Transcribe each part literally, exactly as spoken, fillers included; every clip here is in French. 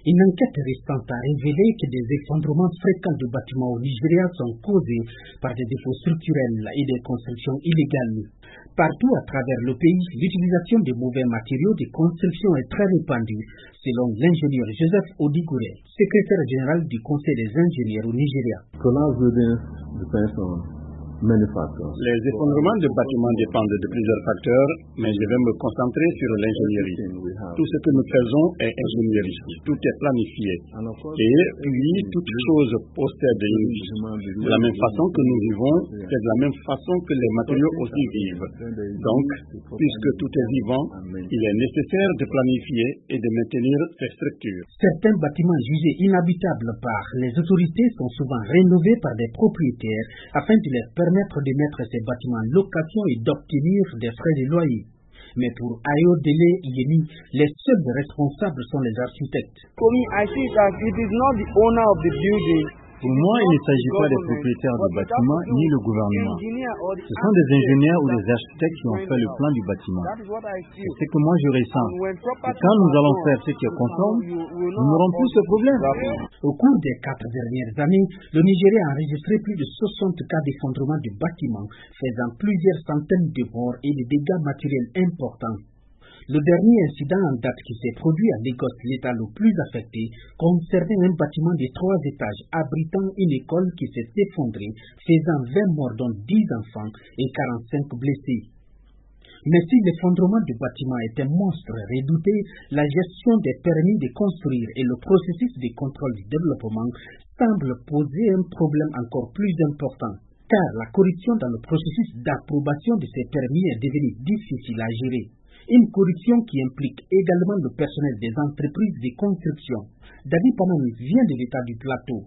Une enquête récente a révélé que des effondrements fréquents de bâtiments au Nigeria sont causés par des défauts structurels et des constructions illégales. Partout à travers le pays, l'utilisation de mauvais matériaux de construction est très répandue, selon l'ingénieur Joseph Odigure, secrétaire général du Conseil des ingénieurs au Nigeria. Les effondrements de bâtiments dépendent de plusieurs facteurs, mais je vais me concentrer sur l'ingénierie. Tout ce que nous faisons est ingénierie, tout est planifié. Et puis, toute chose possède une vie. De la même façon que nous vivons, c'est de la même façon que les matériaux aussi vivent. Donc, puisque tout est vivant, il est nécessaire de planifier et de maintenir ces structures. Certains bâtiments jugés inhabitables par les autorités sont souvent rénovés par des propriétaires afin de leur permettre permettre de mettre ces bâtiments en location et d'obtenir des frais de loyer. Mais pour Ayodele Yemi, les seuls responsables sont les architectes. For me, I see that it is not the owner of the building. Pour moi, il ne s'agit pas des propriétaires du bâtiment ni le gouvernement. Ce sont des ingénieurs ou des architectes qui ont fait le plan du bâtiment. C'est ce que moi je ressens. Et quand nous allons faire ce qui est conforme, nous n'aurons plus ce problème. Au cours des quatre dernières années, le Nigeria a enregistré plus de soixante cas d'effondrement de bâtiments, faisant plusieurs centaines de morts et des dégâts matériels importants. Le dernier incident en date qui s'est produit à Lagos, l'état le plus affecté, concernait un bâtiment de trois étages abritant une école qui s'est effondrée, faisant vingt morts dont dix enfants et quarante-cinq blessés. Mais si l'effondrement du bâtiment est un monstre redouté, la gestion des permis de construire et le processus de contrôle du développement semblent poser un problème encore plus important, car la corruption dans le processus d'approbation de ces permis est devenue difficile à gérer. Une corruption qui implique également le personnel des entreprises de construction. David Pamani vient de l'état du plateau.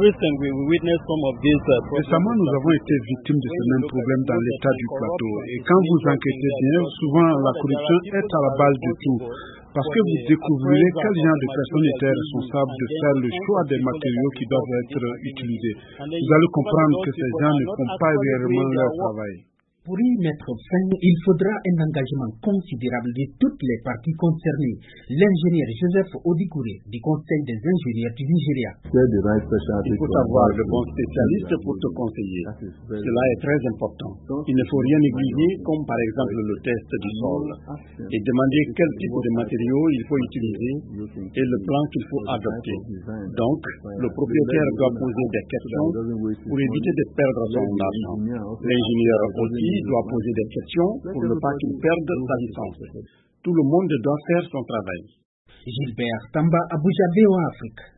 Récemment, nous avons été victimes de ce même problème dans l'état du plateau. Et quand vous enquêtez bien, souvent la corruption est à la base de tout. Parce que vous découvrirez quel genre de personnes étaient responsables de faire le choix des matériaux qui doivent être utilisés. Vous allez comprendre que ces gens ne font pas réellement leur travail. Pour y mettre fin, il faudra un engagement considérable de toutes les parties concernées. L'ingénieur Joseph Odigure du Conseil des ingénieurs du Nigeria. Il faut avoir de bons spécialistes pour te conseiller. Cela est très important. Il ne faut rien négliger, comme par exemple le test du sol, et demander quel type de matériaux il faut utiliser et le plan qu'il faut adopter. Donc, le propriétaire doit poser des questions pour éviter de perdre son argent. L'ingénieur aussi doit poser des questions pour ne pas qu'il perde sa licence. Tout le monde doit faire son travail. Gilbert Tamba, Abuja, V O A Afrique.